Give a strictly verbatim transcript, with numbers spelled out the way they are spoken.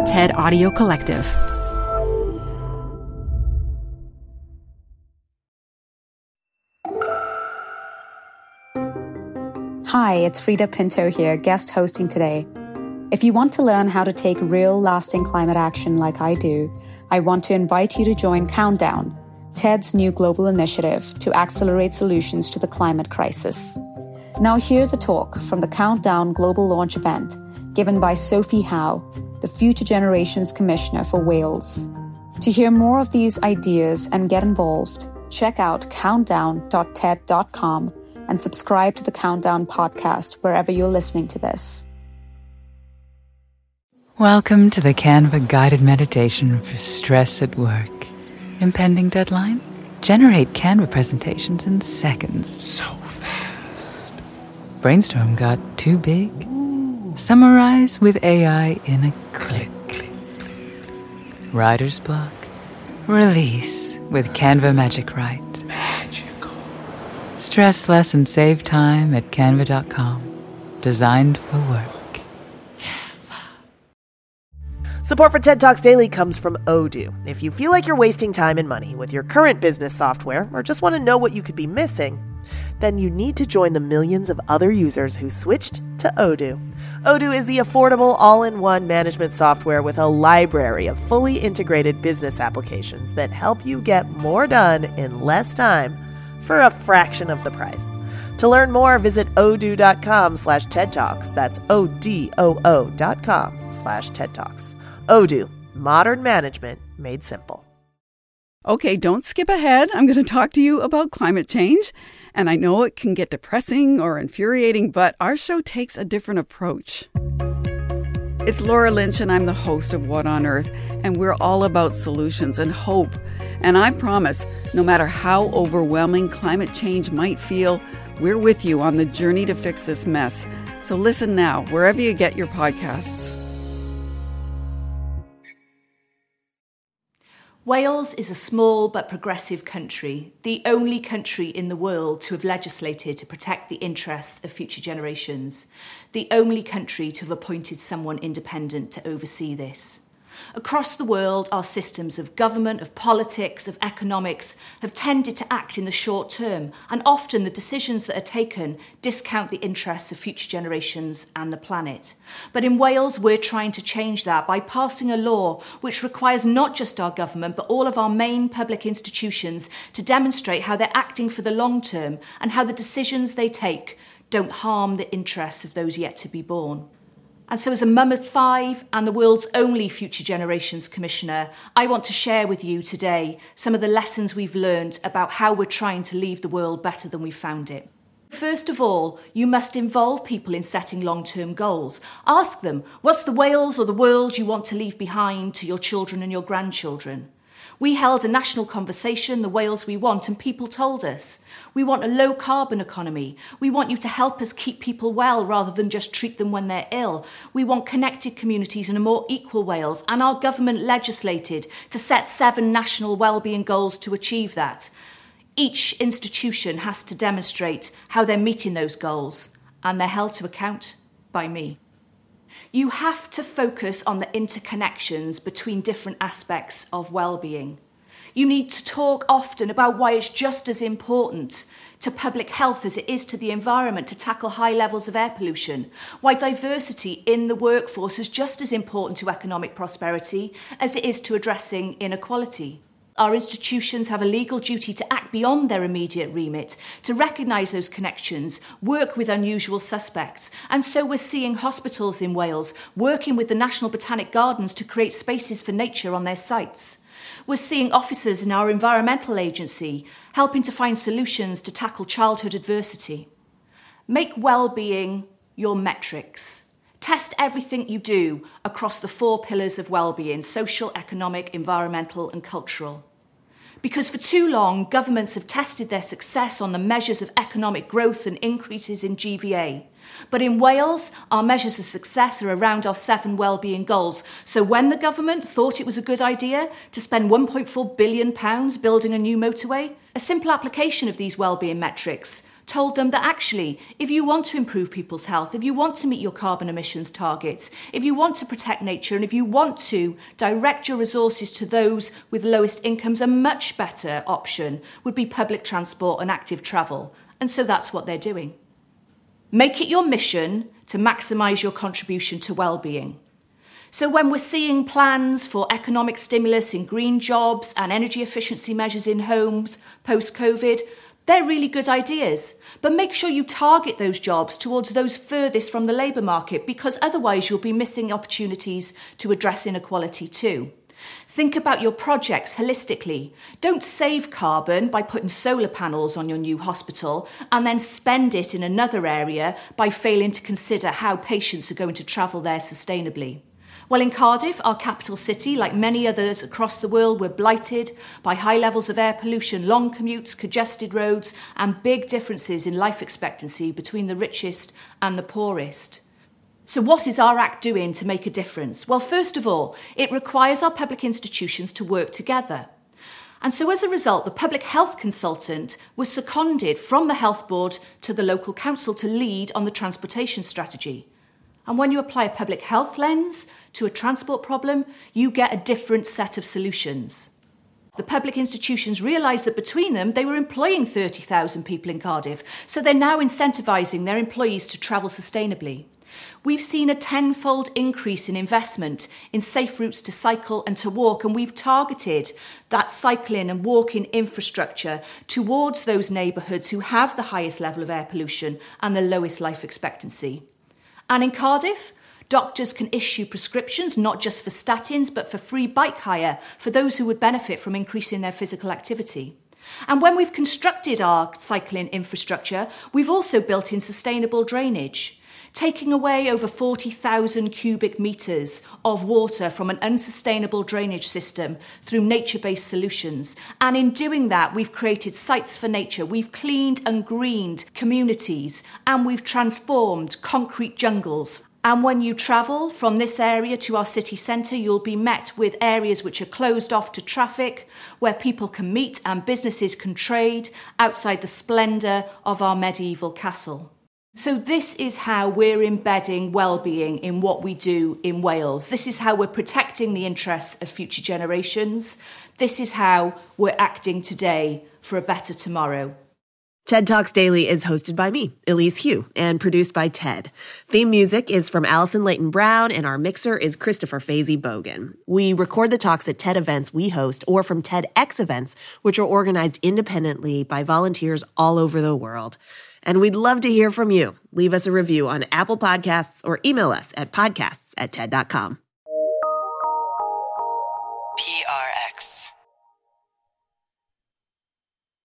TED Audio Collective. Hi, it's Frida Pinto here, guest hosting today. If you want to learn how to take real, lasting climate action like I do, I want to invite you to join Countdown, TED's new global initiative to accelerate solutions to the climate crisis. Now here's a talk from the Countdown Global Launch event given by Sophie Howe, the Future Generations Commissioner for Wales. To hear more of these ideas and get involved, check out countdown dot ted dot com and subscribe to the Countdown podcast wherever you're listening to this. Welcome to the Canva guided meditation for stress at work. Impending deadline? Generate Canva presentations in seconds. So fast. Brainstorm got too big? Ooh. Summarize with A I in a click. click, click. Writer's block? Release with Canva Magic Write. Magical. Stress less and save time at canva dot com. Designed for work. Support for TED Talks Daily comes from Odoo. If you feel like you're wasting time and money with your current business software or just want to know what you could be missing, then you need to join the millions of other users who switched to Odoo. Odoo is the affordable all-in-one management software with a library of fully integrated business applications that help you get more done in less time for a fraction of the price. To learn more, visit odoo.com slash TED Talks. That's O-D-O-O dot com slash TED Talks. Odoo, modern management made simple. Okay, don't skip ahead. I'm going to talk to you about climate change. And I know it can get depressing or infuriating, but our show takes a different approach. It's Laura Lynch, and I'm the host of What on Earth, and we're all about solutions and hope. And I promise, no matter how overwhelming climate change might feel, we're with you on the journey to fix this mess. So listen now, wherever you get your podcasts. Wales is a small but progressive country, the only country in the world to have legislated to protect the interests of future generations, the only country to have appointed someone independent to oversee this. Across the world, our systems of government, of politics, of economics have tended to act in the short term, and often the decisions that are taken discount the interests of future generations and the planet. But in Wales, we're trying to change that by passing a law which requires not just our government, but all of our main public institutions to demonstrate how they're acting for the long term and how the decisions they take don't harm the interests of those yet to be born. And so as a mum of five and the world's only Future Generations Commissioner, I want to share with you today some of the lessons we've learned about how we're trying to leave the world better than we found it. First of all, you must involve people in setting long-term goals. Ask them, what's the Wales or the world you want to leave behind to your children and your grandchildren? We held a national conversation, the Wales we want, and people told us, we want a low-carbon economy. We want you to help us keep people well rather than just treat them when they're ill. We want connected communities and a more equal Wales, and our government legislated to set seven national wellbeing goals to achieve that. Each institution has to demonstrate how they're meeting those goals, and they're held to account by me. You have to focus on the interconnections between different aspects of well-being. You need to talk often about why it's just as important to public health as it is to the environment to tackle high levels of air pollution, why diversity in the workforce is just as important to economic prosperity as it is to addressing inequality. Our institutions have a legal duty to act beyond their immediate remit, to recognise those connections, work with unusual suspects. And so we're seeing hospitals in Wales working with the National Botanic Gardens to create spaces for nature on their sites. We're seeing officers in our environmental agency helping to find solutions to tackle childhood adversity. Make well-being your metrics. Test everything you do across the four pillars of well-being: social, economic, environmental and cultural. Because for too long, governments have tested their success on the measures of economic growth and increases in G V A. But in Wales, our measures of success are around our seven wellbeing goals. So when the government thought it was a good idea to spend one point four billion pounds building a new motorway, a simple application of these wellbeing metrics told them that actually, if you want to improve people's health, if you want to meet your carbon emissions targets, if you want to protect nature, and if you want to direct your resources to those with lowest incomes, a much better option would be public transport and active travel. And so that's what they're doing. Make it your mission to maximise your contribution to well-being. So when we're seeing plans for economic stimulus in green jobs and energy efficiency measures in homes post-COVID, they're really good ideas, but make sure you target those jobs towards those furthest from the labour market, because otherwise you'll be missing opportunities to address inequality too. Think about your projects holistically. Don't save carbon by putting solar panels on your new hospital and then spend it in another area by failing to consider how patients are going to travel there sustainably. Well, in Cardiff, our capital city, like many others across the world, we're blighted by high levels of air pollution, long commutes, congested roads, and big differences in life expectancy between the richest and the poorest. So what is our Act doing to make a difference? Well, first of all, it requires our public institutions to work together. And so as a result, the public health consultant was seconded from the health board to the local council to lead on the transportation strategy. And when you apply a public health lens to a transport problem, you get a different set of solutions. The public institutions realised that between them, they were employing thirty thousand people in Cardiff, so they're now incentivising their employees to travel sustainably. We've seen a tenfold increase in investment in safe routes to cycle and to walk, and we've targeted that cycling and walking infrastructure towards those neighbourhoods who have the highest level of air pollution and the lowest life expectancy. And in Cardiff, doctors can issue prescriptions not just for statins but for free bike hire for those who would benefit from increasing their physical activity. And when we've constructed our cycling infrastructure, we've also built in sustainable drainage, taking away over forty thousand cubic metres of water from an unsustainable drainage system through nature-based solutions. And in doing that, we've created sites for nature, we've cleaned and greened communities, and we've transformed concrete jungles. And when you travel from this area to our city centre, you'll be met with areas which are closed off to traffic, where people can meet and businesses can trade outside the splendour of our medieval castle. So this is how we're embedding well-being in what we do in Wales. This is how we're protecting the interests of future generations. This is how we're acting today for a better tomorrow. TED Talks Daily is hosted by me, Elise Hu, and produced by TED. Theme music is from Allison Leighton Brown, and our mixer is Christopher Fazy Bogan. We record the talks at TED events we host or from TEDx events, which are organized independently by volunteers all over the world. And we'd love to hear from you. Leave us a review on Apple Podcasts or email us at podcasts at TED dot com. P R X.